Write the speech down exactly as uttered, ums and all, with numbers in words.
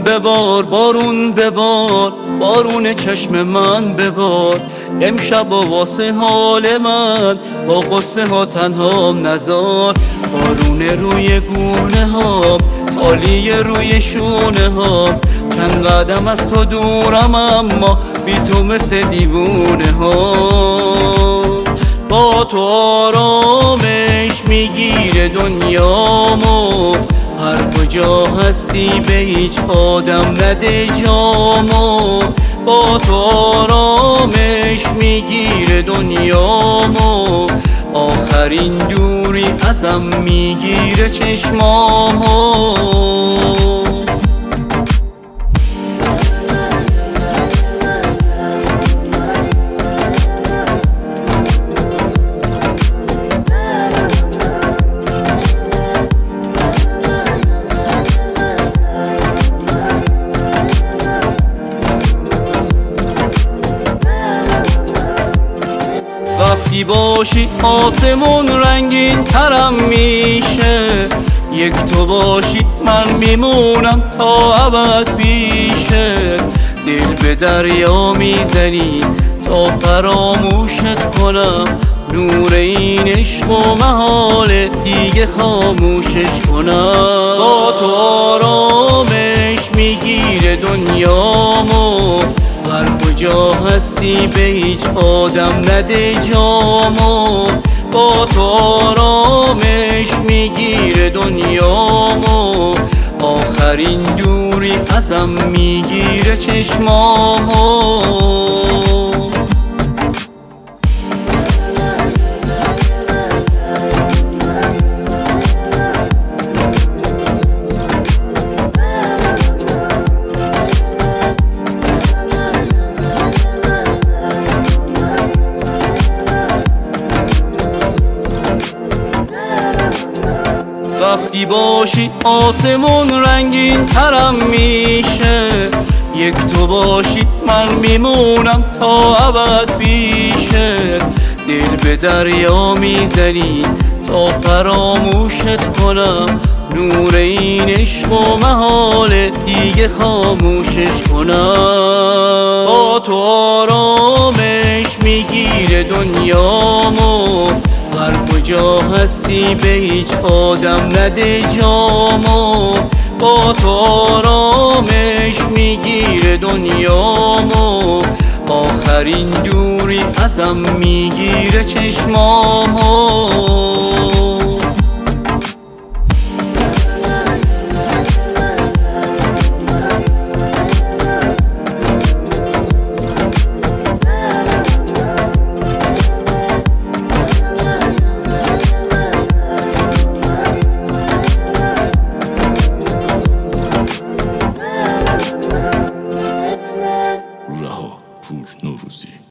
ببار، بارون ببار، بارون چشم من ببار. امشب و واسه حال من با قصه ها تنهام نزار. بارون روی گونه ها، خالی روی شونه ها. چند قدم از تو دورم اما بی تو مثل دیوونه ها. با تو آرامش میگیره دنیامو، هر کجا هستی به هیچ آدم نده جامو. با تو آرامش میگیره دنیامو، آخرین دوری ازم میگیره چشمامو. وقتی باشی آسمون رنگین ترم میشه، یک تو باشی من میمونم تا ابد پیشه. دل به دریا میزنی تا فراموشت کنم، نور این عشق و محال دیگه خاموشش کنم. با تو آرامش میگیره دنیامو، هر کجا هستی به هیچ آدم نده جامو. با تو آرامش میگیره دنیامو، آخرین دوری ازم میگیره چشمامو. وقتی باشی آسمون رنگین ترم میشه، یک تو باشی من میمونم تا ابد پیشه. دل به دریا میزنی تا فراموشت کنم، نور این عشق و محال دیگه خاموشش کنم. با تو آرامش میگیره دنیامو، هر کجا هستی به هیچ آدم نده جامو. با تو آرامش میگیره دنیامو، آخرین دوری ازم میگیره چشمامو.